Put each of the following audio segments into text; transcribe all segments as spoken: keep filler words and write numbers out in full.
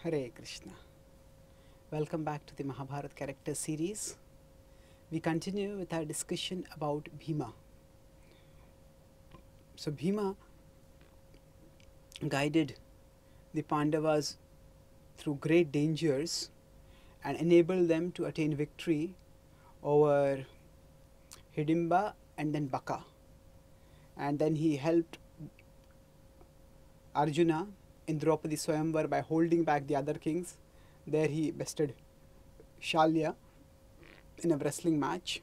Hare Krishna. Welcome back to the Mahabharata character series. We continue with our discussion about Bhima. So Bhima guided the Pandavas through great dangers and enabled them to attain victory over Hidimba and then Baka. And then he helped Arjuna in Draupadi Swayamvar by holding back the other kings. There he bested Shalya in a wrestling match.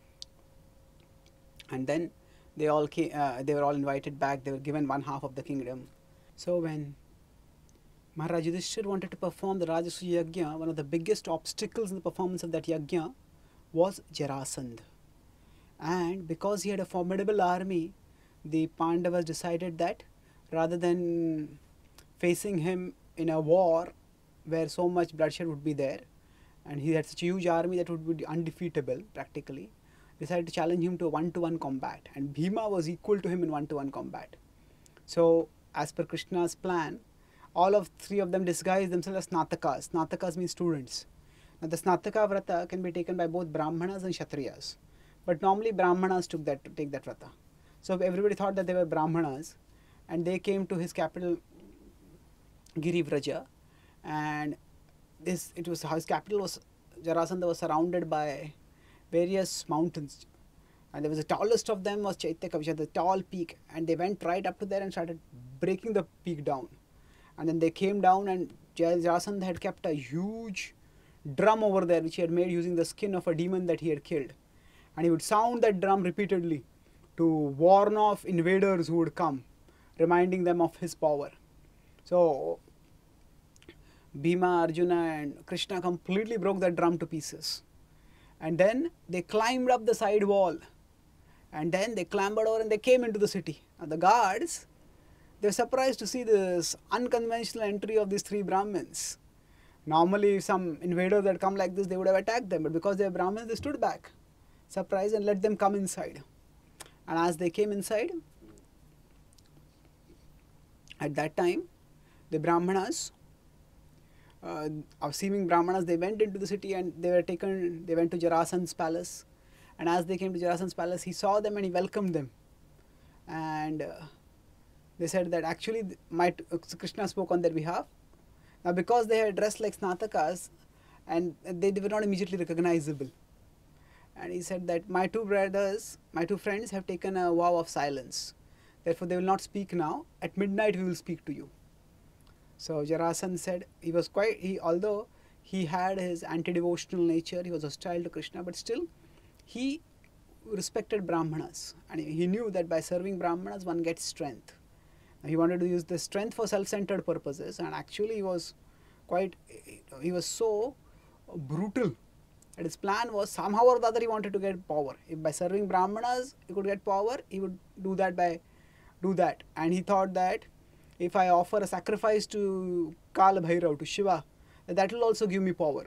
And then they all came, uh, they were all invited back. They were given one half of the kingdom. So when Maharaj Yudhishthir wanted to perform the Rajasuya Yajna, one of the biggest obstacles in the performance of that Yajna was Jarasandha. And because he had a formidable army, the Pandavas decided that rather than facing him in a war where so much bloodshed would be there, and he had such a huge army that would be undefeatable practically, decided to challenge him to a one-to-one combat, and Bhima was equal to him in one-to-one combat. So as per Krishna's plan, all of three of them disguised themselves as Snatakas. Snatakas means students. Now the Snataka Vrata can be taken by both Brahmanas and Kshatriyas, but normally Brahmanas took that to take that Vrata. So everybody thought that they were Brahmanas, and they came to his capital Girivraja, and this it was his capital was Jarasandha was surrounded by various mountains, and there was the tallest of them was Chaitya, the tall peak, and they went right up to there and started breaking the peak down, and then they came down, and Jarasandha had kept a huge drum over there which he had made using the skin of a demon that he had killed, and he would sound that drum repeatedly to warn off invaders who would come, reminding them of his power. So Bhima, Arjuna and Krishna completely broke that drum to pieces, and then they climbed up the side wall, and then they clambered over and they came into the city. Now the guards, they were surprised to see this unconventional entry of these three Brahmins. Normally if some invaders had come like this, they would have attacked them, but because they were Brahmins, they stood back surprised and let them come inside. And as they came inside, at that time the Brahmanas, uh, of seeming Brahmanas, they went into the city and they were taken, they went to Jarasandha's palace, and as they came to Jarasandha's palace, he saw them and he welcomed them, and uh, they said that actually my uh, Krishna spoke on their behalf. Now because they had dressed like Snatakas and they, they were not immediately recognizable, and he said that my two brothers, my two friends have taken a vow of silence, therefore they will not speak now, at midnight we will speak to you. So Jarasandha said, he was quite, he, although he had his anti-devotional nature, he was hostile to Krishna, but still he respected Brahmanas, and he knew that by serving Brahmanas one gets strength. Now, he wanted to use the strength for self-centered purposes, and actually he was quite, he was so brutal that his plan was somehow or the other he wanted to get power. If by serving Brahmanas he could get power, he would do that by do that, and he thought that if I offer a sacrifice to Kala Bhairav, to Shiva, that will also give me power.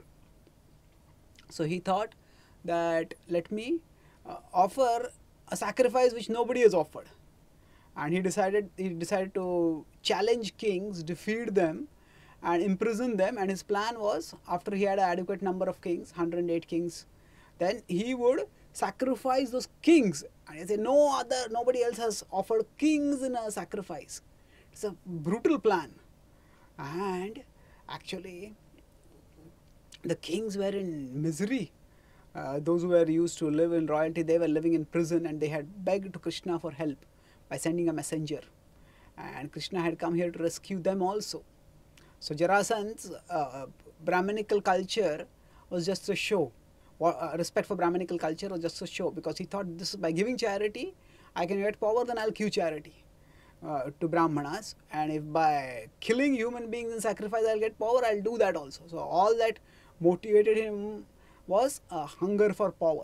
So he thought that let me uh, offer a sacrifice which nobody has offered, and he decided he decided to challenge kings, defeat them and imprison them, and his plan was, after he had an adequate number of kings, one hundred eight kings, then he would sacrifice those kings, and he said no other, nobody else has offered kings in a sacrifice. It's a brutal plan, and actually the kings were in misery. Uh, those who were used to live in royalty, they were living in prison, and they had begged to Krishna for help by sending a messenger, and Krishna had come here to rescue them also. So Jarasandha's uh, Brahminical culture was just a show. Uh, respect for Brahminical culture was just a show, because he thought this by giving charity I can get power, then I'll give charity Uh, to Brahmanas, and if by killing human beings in sacrifice I'll get power, I'll do that also. So all that motivated him was a hunger for power,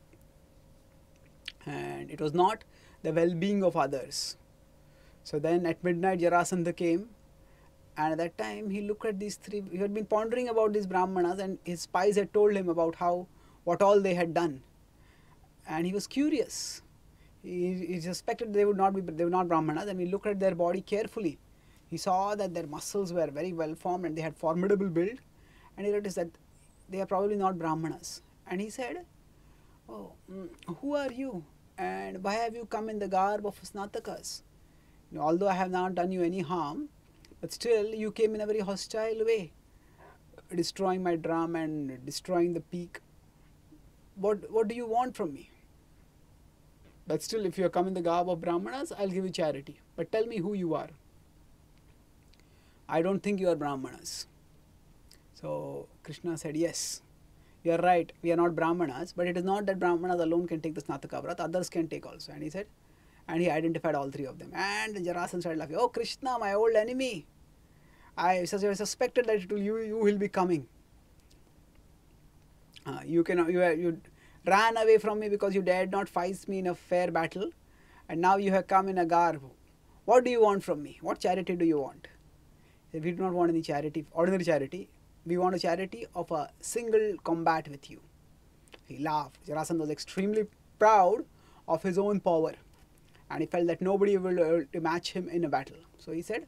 and it was not the well-being of others. So then at midnight Jarasandha came, and at that time he looked at these three, he had been pondering about these Brahmanas, and his spies had told him about how, what all they had done, and he was curious. He, he suspected they would not be, they were not Brahmanas, and he looked at their body carefully. he saw that their muscles were very well formed and they had formidable build, and he noticed that they are probably not Brahmanas. And he said, "Oh, mm, who are you? And why have you come in the garb of Snatakas? You know, although I have not done you any harm, but still you came in a very hostile way, destroying my drum and destroying the peak. What, what do you want from me? But still, if you come in the garb of Brahmanas, I'll give you charity. But tell me who you are." "I don't think you are Brahmanas." So Krishna said, "Yes, you are right. We are not Brahmanas, but it is not that Brahmanas alone can take the Snataka Vrat, others can take also." And he said, and he identified all three of them. And Jarasandha started laughing. "Oh, Krishna, my old enemy. I suspected that it will, you, you will be coming. Uh, you, can, you, you ran away from me because you dared not fight me in a fair battle. And now you have come in a garb. What do you want from me? What charity do you want?" He said, "We do not want any charity, ordinary charity. We want a charity of a single combat with you." He laughed. Jarasandha was extremely proud of his own power, and he felt that nobody will uh, to match him in a battle. So he said,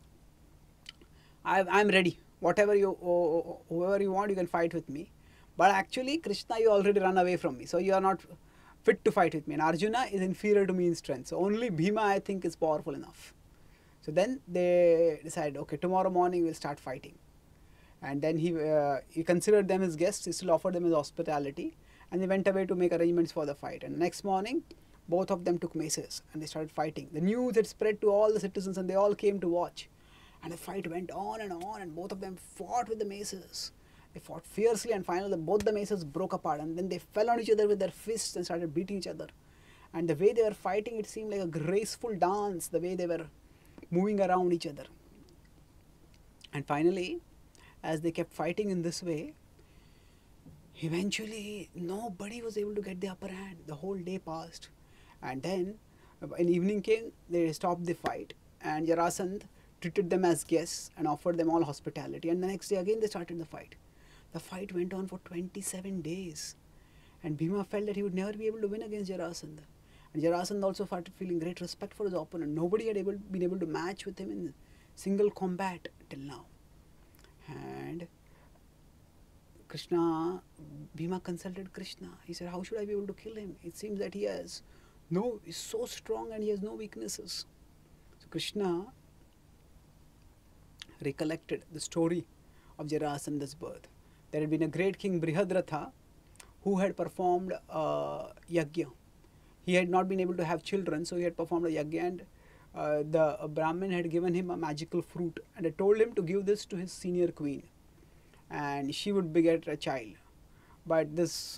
I am ready. Whatever you, oh, whoever you want, you can fight with me. But actually, Krishna, you already run away from me, so you are not fit to fight with me. And Arjuna is inferior to me in strength, so only Bhima, I think, is powerful enough." So then they decided, okay, tomorrow morning we'll start fighting. And then he, uh, he considered them his guests, he still offered them his hospitality, and they went away to make arrangements for the fight. And next morning, both of them took maces and they started fighting. The news had spread to all the citizens and they all came to watch. And the fight went on and on, and both of them fought with the maces. They fought fiercely, and finally both the maces broke apart, and then they fell on each other with their fists and started beating each other. And the way they were fighting, it seemed like a graceful dance, the way they were moving around each other. And finally, as they kept fighting in this way, eventually nobody was able to get the upper hand. The whole day passed. And then, when evening came, they stopped the fight, and Jarasandha treated them as guests and offered them all hospitality. And the next day again they started the fight. The fight went on for twenty-seven days. And Bhima felt that he would never be able to win against Jarasandha. And Jarasandha also started feeling great respect for his opponent. Nobody had able, been able to match with him in single combat till now. And Krishna, Bhima consulted Krishna. He said, "How should I be able to kill him? It seems that he has no, he's so strong and he has no weaknesses." So Krishna recollected the story of Jarasandha's birth. There had been a great king, Brihadratha, who had performed a yajna. He had not been able to have children, so he had performed a yajna, and uh, the uh, Brahmin had given him a magical fruit and had told him to give this to his senior queen, and she would beget a child. But this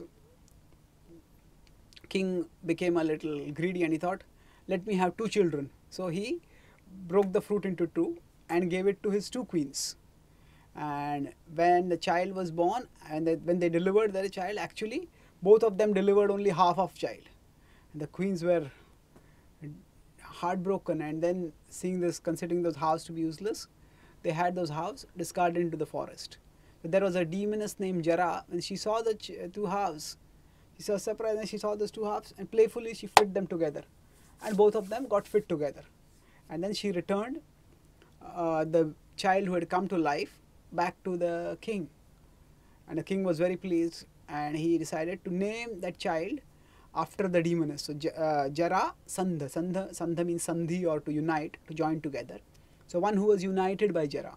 king became a little greedy and he thought, "Let me have two children." So he broke the fruit into two and gave it to his two queens. And when the child was born, and they, when they delivered their child, actually both of them delivered only half of child. And the queens were heartbroken, and then seeing this, considering those halves to be useless, they had those halves discarded into the forest. So there was a demoness named Jara. When she saw the ch two halves, she was surprised and she saw those two halves, and playfully she fit them together. And both of them got fit together. And then she returned uh, the child who had come to life back to the king. And the king was very pleased, and he decided to name that child after the demoness. So uh, Jara Sandha. Sandha. Sandha means Sandhi, or to unite, to join together. So one who was united by Jara.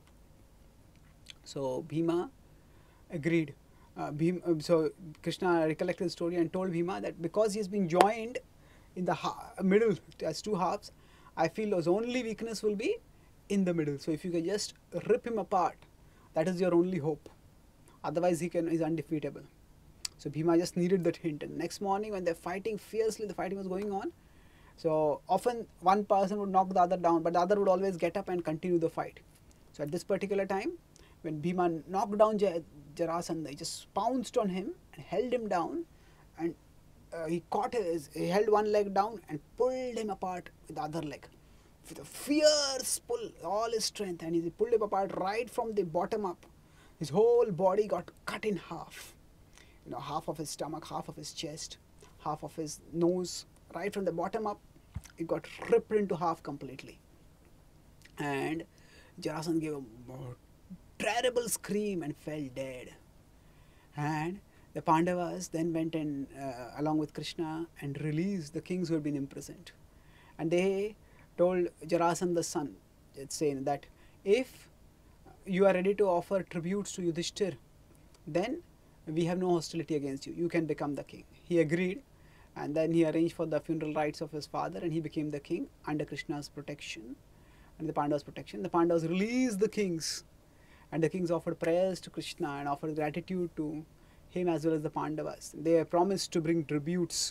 So Bhima agreed. Uh, Bhima, uh, so Krishna recollected the story and told Bhima that because he has been joined in the middle as two halves, I feel his only weakness will be in the middle. So if you can just rip him apart, that is your only hope. Otherwise he can is undefeatable. So Bhima just needed that hint. And next morning when they're fighting fiercely, the fighting was going on. So often one person would knock the other down, but the other would always get up and continue the fight. So at this particular time, when Bhima knocked down Jarasandha, he just pounced on him and held him down, and uh, he caught his, he held one leg down and pulled him apart with the other leg. With a fierce pull, all his strength, and he pulled him apart right from the bottom up. His whole body got cut in half. You know, half of his stomach, half of his chest, half of his nose, right from the bottom up, it got ripped into half completely. And Jarasandha gave a terrible scream and fell dead. And the Pandavas then went and uh, along with Krishna and released the kings who had been imprisoned. And they told Jarasandha's son, it's saying that if you are ready to offer tributes to Yudhishthir, then we have no hostility against you. You can become the king. He agreed, and then he arranged for the funeral rites of his father, and he became the king under Krishna's protection and the Pandavas' protection. The Pandavas released the kings, and the kings offered prayers to Krishna and offered gratitude to him as well as the Pandavas. They promised to bring tributes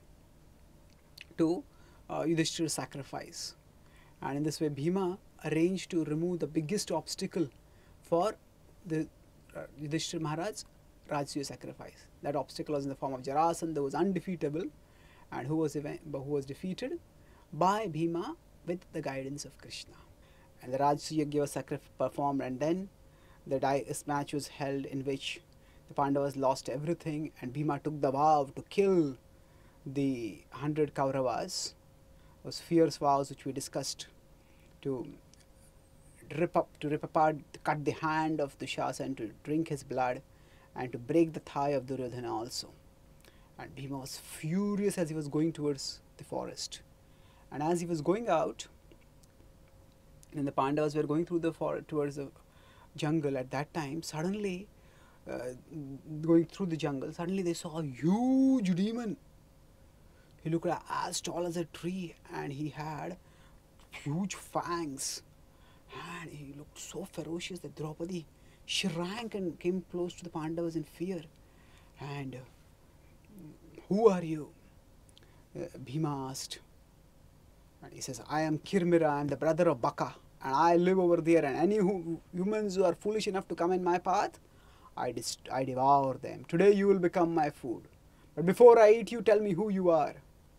to uh, Yudhishthir's sacrifice. And in this way, Bhima arranged to remove the biggest obstacle for the uh, Yudhishthir Maharaj Rajasuya sacrifice. That obstacle was in the form of Jarasandha, who was undefeatable and who was, who was defeated by Bhima with the guidance of Krishna. And the Rajasuya Yajna was sacrifice performed, and then the this match was held in which the Pandavas lost everything, and Bhima took the vow to kill the hundred Kauravas. Those fierce vows which we discussed, to rip up, to rip apart, to cut the hand of Dushasana and to drink his blood, and to break the thigh of Duryodhana also. And Bhima was furious as he was going towards the forest. And as he was going out, and the Pandavas were going through the forest towards the jungle at that time, suddenly, uh, going through the jungle, suddenly they saw a huge demon. He looked as tall as a tree, and he had huge fangs, and he looked so ferocious that Draupadi shrank and came close to the Pandavas in fear. And uh, who are you? Uh, Bhima asked. And he says, I am Kirmira, I am the brother of Baka, and I live over there, and any who, humans who are foolish enough to come in my path, I, I devour them. Today you will become my food. But before I eat you, tell me who you are.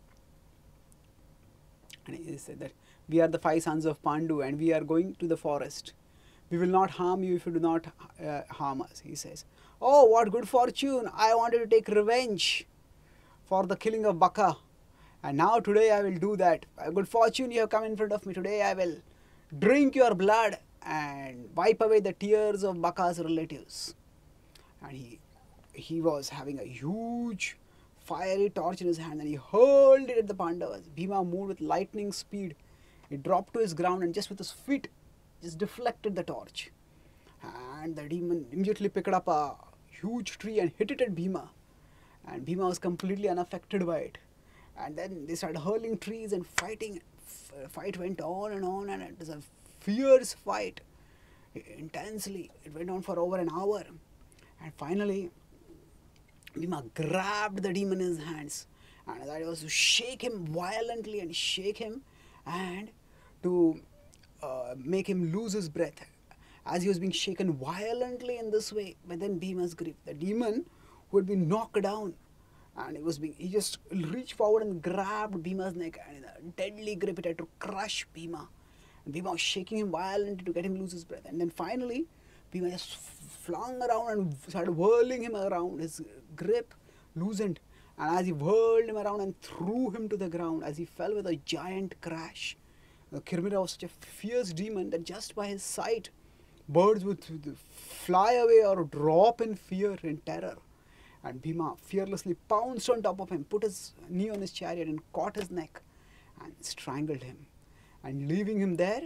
And he said that we are the five sons of Pandu, and we are going to the forest. We will not harm you if you do not uh, harm us, he says. Oh, what good fortune! I wanted to take revenge for the killing of Baka, and now today I will do that. Good fortune you have come in front of me. Today I will drink your blood and wipe away the tears of Baka's relatives. And he, he was having a huge fiery torch in his hand, and he hurled it at the Pandavas. Bhima moved with lightning speed. He dropped to his ground and just with his feet just deflected the torch. And the demon immediately picked up a huge tree and hit it at Bhima. And Bhima was completely unaffected by it. And then they started hurling trees and fighting. F fight went on and on, and it was a fierce fight. Intensely. It went on for over an hour. And finally, Bhima grabbed the demon in his hands, and that was to shake him violently and shake him and to uh, make him lose his breath. As he was being shaken violently in this way, but then Bhima's grip, the demon who had been knocked down, and he was being, he just reached forward and grabbed Bhima's neck, and in a deadly grip it had to crush Bhima. And Bhima was shaking him violently to get him lose his breath. And then finally, Bhima just flung around and started whirling him around. His grip loosened, and as he whirled him around and threw him to the ground, as he fell with a giant crash. The Kirmira was such a fierce demon that just by his sight, birds would fly away or drop in fear and terror. And Bhima fearlessly pounced on top of him, put his knee on his chariot and caught his neck and strangled him. And leaving him there,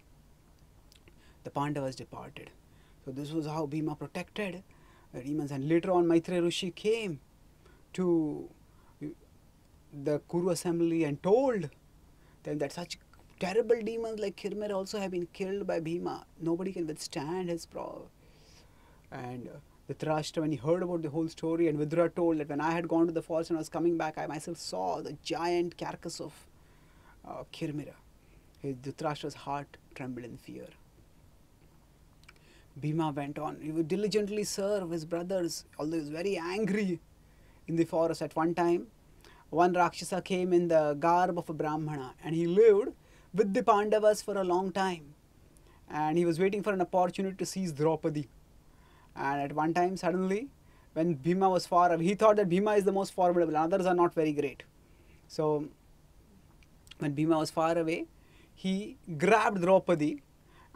the Pandavas departed. So this was how Bhima protected the demons. And later on, Maitreya Rishi came to the Kuru assembly and told them that such terrible demons like Kirmira also have been killed by Bhima. Nobody can withstand his power. And uh, Dhritarashtra, when he heard about the whole story, and Vidura told that when I had gone to the forest and I was coming back, I myself saw the giant carcass of uh, Kirmira. His Dhritarashtra's heart trembled in fear. Bhima went on. He would diligently serve his brothers, although he was very angry in the forest. At one time, one Rakshasa came in the garb of a Brahmana, and he lived with the Pandavas for a long time. And he was waiting for an opportunity to seize Draupadi. And at one time, suddenly, when Bhima was far away, he thought that Bhima is the most formidable, and others are not very great. So, when Bhima was far away, he grabbed Draupadi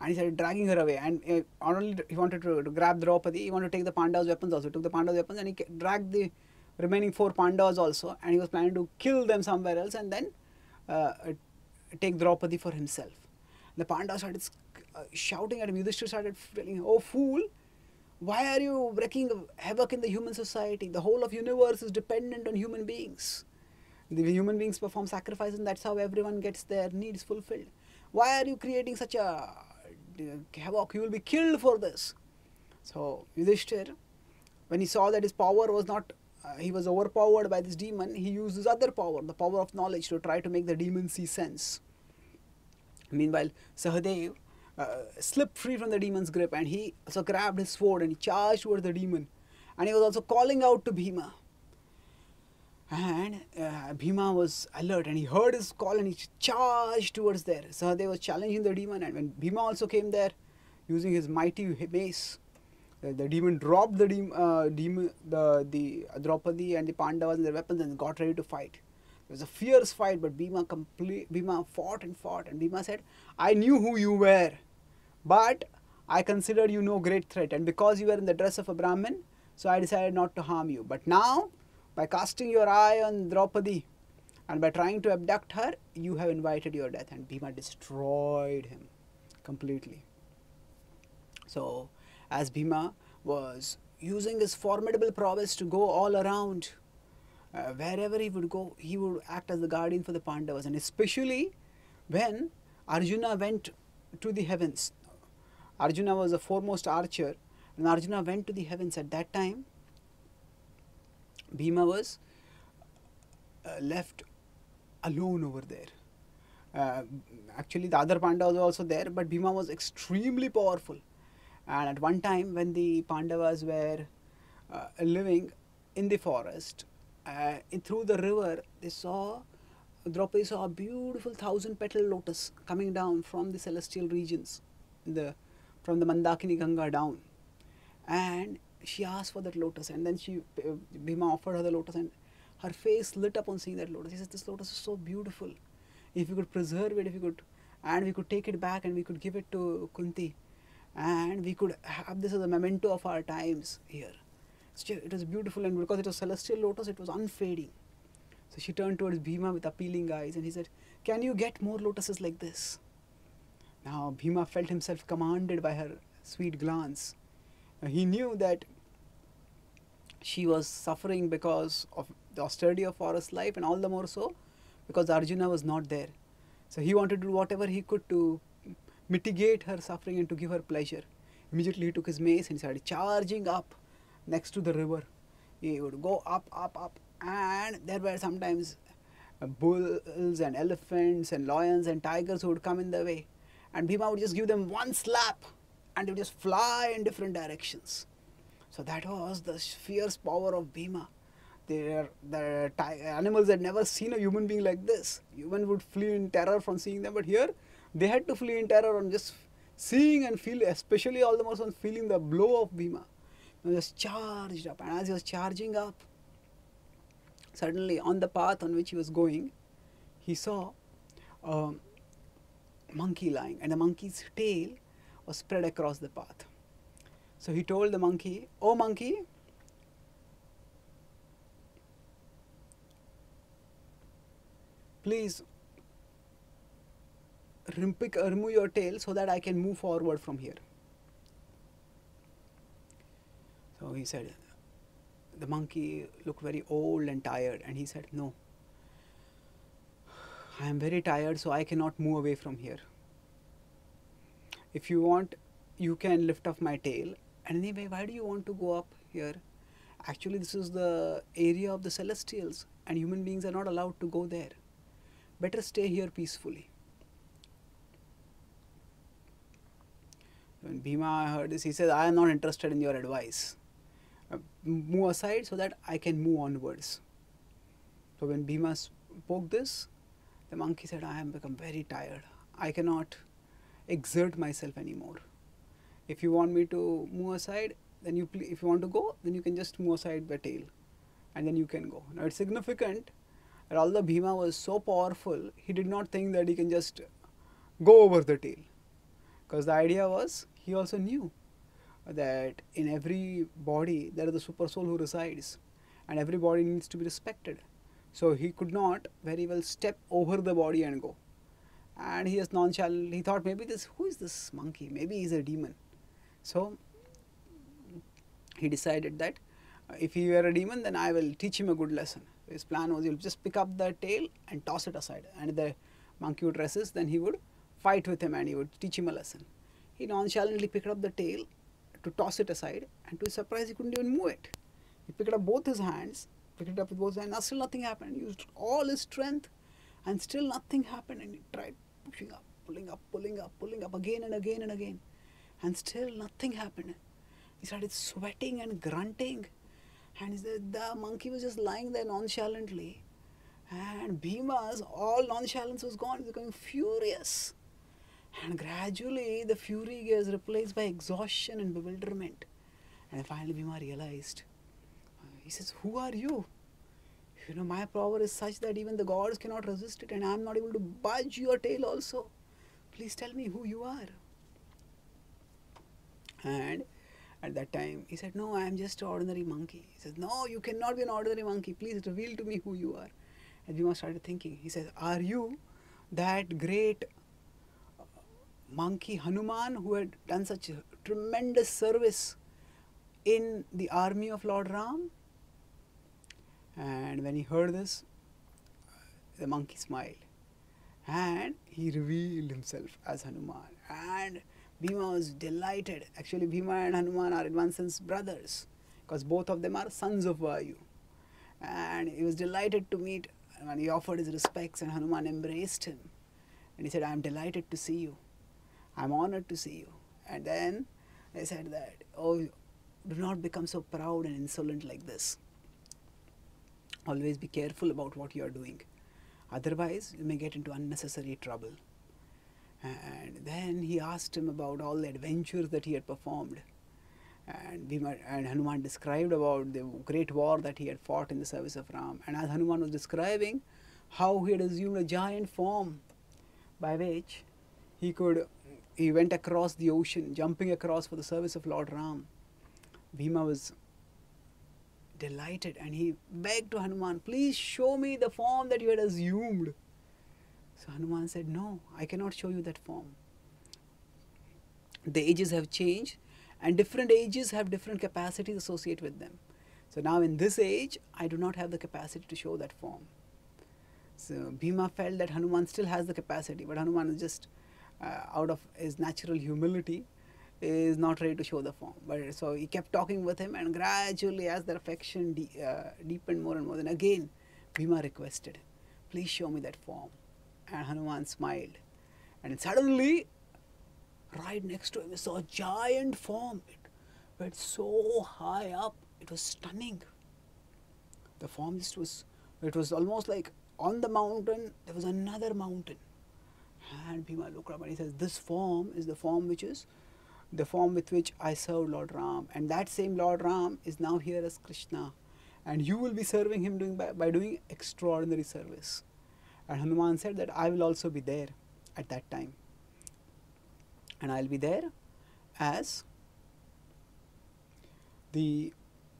And he started dragging her away. And uh, not only he wanted to, to grab Draupadi, he wanted to take the Pandavas' weapons also. He took the Pandavas' weapons and he dragged the remaining four Pandavas also. And he was planning to kill them somewhere else and then uh, take Draupadi for himself. The Pandavas started uh, shouting at him. Yudhishthira started telling him, "Oh fool! Why are you wreaking havoc in the human society? The whole of universe is dependent on human beings. The human beings perform sacrifices and that's how everyone gets their needs fulfilled. Why are you creating such a havoc? You will be killed for this." So Yudhishthira, when he saw that his power was not, uh, he was overpowered by this demon, he used his other power, the power of knowledge, to try to make the demon see sense. Meanwhile, Sahadev uh, slipped free from the demon's grip and he also grabbed his sword and he charged towards the demon. And he was also calling out to Bhima. And uh, Bhima was alert and he heard his call and he charged towards there. Sahadev was challenging the demon, and when Bhima also came there using his mighty mace, the, the demon dropped the, de uh, demon, the, the Draupadi and the Pandavas and their weapons and got ready to fight. It was a fierce fight, but Bhima, complete, Bhima fought and fought, and Bhima said, "I knew who you were, but I considered you no great threat, and because you were in the dress of a Brahmin, so I decided not to harm you. But now, by casting your eye on Draupadi and by trying to abduct her, you have invited your death." And Bhima destroyed him completely. So, as Bhima was using his formidable prowess to go all around, uh, wherever he would go, he would act as the guardian for the Pandavas. And especially when Arjuna went to the heavens. Arjuna was the foremost archer, and Arjuna went to the heavens. At that time, Bhima was uh, left alone over there. Uh, actually, the other Pandavas were also there, but Bhima was extremely powerful. And at one time, when the Pandavas were uh, living in the forest, uh, in, through the river, they saw, Draupadi saw a beautiful thousand petal lotus coming down from the celestial regions, the, from the Mandakini Ganga down. And she asked for that lotus, and then she, uh, Bhima offered her the lotus, and her face lit up on seeing that lotus. She says, "This lotus is so beautiful. If you could preserve it, if you could, and we could take it back and we could give it to Kunti, and we could have this as a memento of our times here." So it was beautiful, and because it was celestial lotus, it was unfading. So she turned towards Bhima with appealing eyes, and he said, "Can you get more lotuses like this?" Now Bhima felt himself commanded by her sweet glance. Now, he knew that she was suffering because of the austerity of forest life, and all the more so because Arjuna was not there. So he wanted to do whatever he could to mitigate her suffering and to give her pleasure. Immediately he took his mace and started charging up next to the river. He would go up, up, up, and there were sometimes bulls and elephants and lions and tigers who would come in the way. And Bhima would just give them one slap and they would just fly in different directions. So that was the fierce power of Bhima. They, the animals had never seen a human being like this. Human would flee in terror from seeing them, but here they had to flee in terror on just seeing and feeling, especially all the more on feeling the blow of Bhima. He was charged up, and as he was charging up, suddenly on the path on which he was going, he saw a monkey lying, and the monkey's tail was spread across the path. So he told the monkey, "Oh monkey, please remove your tail so that I can move forward from here." So he said, the monkey looked very old and tired, and he said, "No, I am very tired, so I cannot move away from here. If you want, you can lift off my tail. And anyway, why do you want to go up here? Actually, this is the area of the celestials, and human beings are not allowed to go there. Better stay here peacefully." When Bhima heard this, he said, "I am not interested in your advice. Uh, move aside so that I can move onwards." So when Bhima spoke this, the monkey said, "I have become very tired. I cannot exert myself anymore. If you want me to move aside, then you, if you want to go, then you can just move aside the tail, and then you can go." Now it's significant that although Bhima was so powerful, he did not think that he can just go over the tail. Because the idea was, he also knew that in every body there is a super soul who resides, and every body needs to be respected. So he could not very well step over the body and go. And he is nonchalant. He thought, maybe this, who is this monkey? Maybe he's a demon. So he decided that uh, if he were a demon, then I will teach him a good lesson. His plan was, he'll just pick up the tail and toss it aside, and if the monkey would resist, then he would fight with him and he would teach him a lesson. He nonchalantly picked up the tail to toss it aside, and to his surprise, he couldn't even move it. He picked up both his hands, picked it up with both hands, and still nothing happened. He used all his strength, and still nothing happened. And he tried pushing up, pulling up, pulling up, pulling up again and again and again, and still nothing happened. He started sweating and grunting, and the, the monkey was just lying there nonchalantly. And Bhima's all nonchalance was gone. He was becoming furious. And gradually the fury gets replaced by exhaustion and bewilderment. And finally Bhima realized. He says, who are you? You know, my power is such that even the gods cannot resist it, and I am not able to budge your tail also. Please tell me who you are. And at that time he said, no, I am just an ordinary monkey. He says, no, you cannot be an ordinary monkey. Please reveal to me who you are. And Bhima started thinking. He says, are you that great monkey Hanuman who had done such tremendous service in the army of Lord Ram? And when he heard this, the monkey smiled, and he revealed himself as Hanuman. And Bhima was delighted. Actually, Bhima and Hanuman are in one sense brothers, because both of them are sons of Vayu. And he was delighted to meet, and he offered his respects, and Hanuman embraced him. And he said, I am delighted to see you. I am honored to see you. And then they said that, oh, do not become so proud and insolent like this. Always be careful about what you are doing. Otherwise, you may get into unnecessary trouble. And then he asked him about all the adventures that he had performed. And Bhima and Hanuman described about the great war that he had fought in the service of Ram. And as Hanuman was describing how he had assumed a giant form by which he could, he went across the ocean, jumping across for the service of Lord Ram. Bhima was delighted, and he begged to Hanuman, please show me the form that you had assumed. So Hanuman said, no, I cannot show you that form. The ages have changed, and different ages have different capacities associated with them. So now in this age, I do not have the capacity to show that form. So Bhima felt that Hanuman still has the capacity, but Hanuman is just uh, out of his natural humility, is not ready to show the form. But so he kept talking with him, and gradually as their affection de uh, deepened more and more, then again Bhima requested, please show me that form. And Hanuman smiled, and suddenly right next to him he saw a giant form. It went so high up, it was stunning. The form just was, it was almost like on the mountain there was another mountain. And Bhima looked up and he says, this form is the form which is the form with which I served Lord Ram, and that same Lord Ram is now here as Krishna, and you will be serving him doing by, by doing extraordinary service. And Hanuman said that I will also be there at that time, and I will be there as the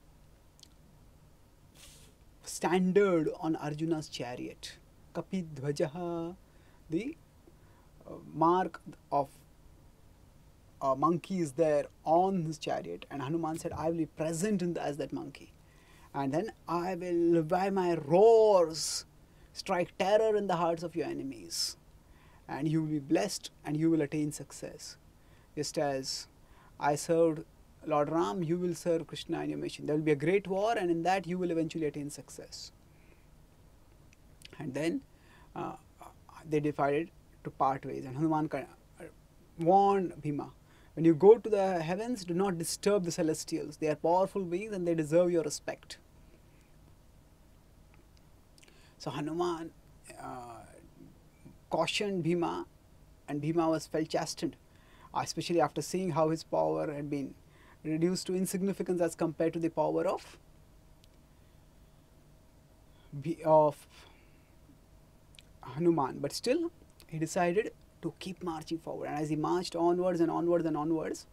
standard on Arjuna's chariot, Kapidhvajaha, the uh, mark of a monkey is there on his chariot. And Hanuman said, I will be present in the, as that monkey, and then I will by my roars strike terror in the hearts of your enemies, and you will be blessed and you will attain success. Just as I served Lord Ram, you will serve Krishna in your mission. There will be a great war, and in that you will eventually attain success. And then uh, they decided to part ways, and Hanuman warned Bhima, when you go to the heavens, do not disturb the celestials. They are powerful beings and they deserve your respect. So Hanuman uh, cautioned Bhima, and Bhima was felt chastened, especially after seeing how his power had been reduced to insignificance as compared to the power of of Hanuman. But still, he decided to keep marching forward. And as he marched onwards and onwards and onwards,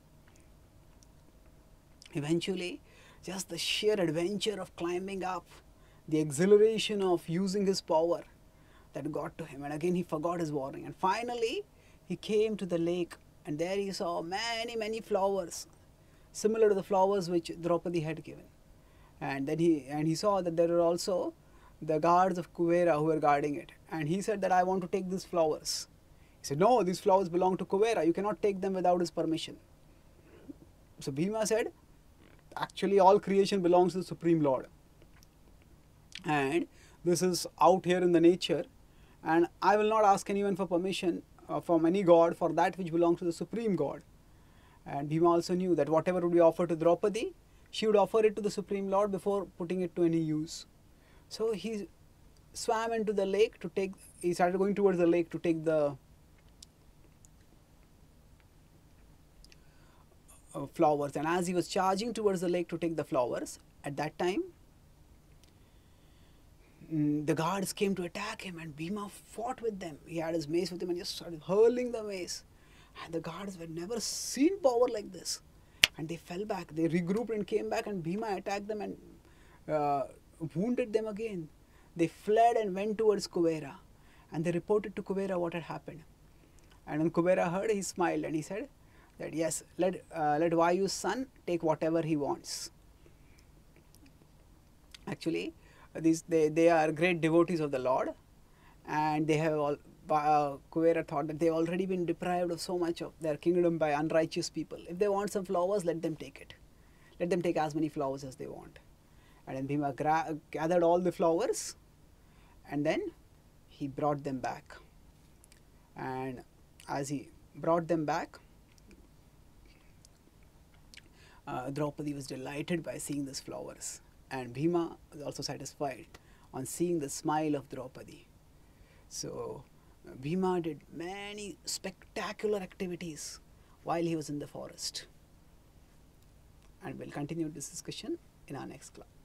eventually, just the sheer adventure of climbing up, the exhilaration of using his power, that got to him, and again he forgot his warning. And finally, he came to the lake, and there he saw many, many flowers, similar to the flowers which Draupadi had given. And then he and he saw that there were also the guards of Kuvera who were guarding it. And he said that I want to take these flowers. He said, no, these flowers belong to Kuvera. You cannot take them without his permission. So Bhima said, actually all creation belongs to the Supreme Lord. And this is out here in the nature. And I will not ask anyone for permission uh, from any god for that which belongs to the Supreme God. And Bhima also knew that whatever would be offered to Draupadi, she would offer it to the Supreme Lord before putting it to any use. So he swam into the lake to take, he started going towards the lake to take the uh, flowers. And as he was charging towards the lake to take the flowers, at that time, the guards came to attack him, and Bhima fought with them. He had his mace with him and just started hurling the mace. And the guards had never seen power like this. And they fell back. They regrouped and came back, and Bhima attacked them and uh, wounded them again. They fled and went towards Kuvera. And they reported to Kuvera what had happened. And when Kuvera heard, he smiled and he said that yes, let, uh, let Vayu's son take whatever he wants. Actually, These, they, they are great devotees of the Lord, and they have all, uh, Kuvera thought that they have already been deprived of so much of their kingdom by unrighteous people. If they want some flowers, let them take it. Let them take as many flowers as they want. And then Bhima gathered all the flowers, and then he brought them back. And as he brought them back, uh, Draupadi was delighted by seeing these flowers. And Bhima was also satisfied on seeing the smile of Draupadi. So Bhima did many spectacular activities while he was in the forest. And we'll continue this discussion in our next class.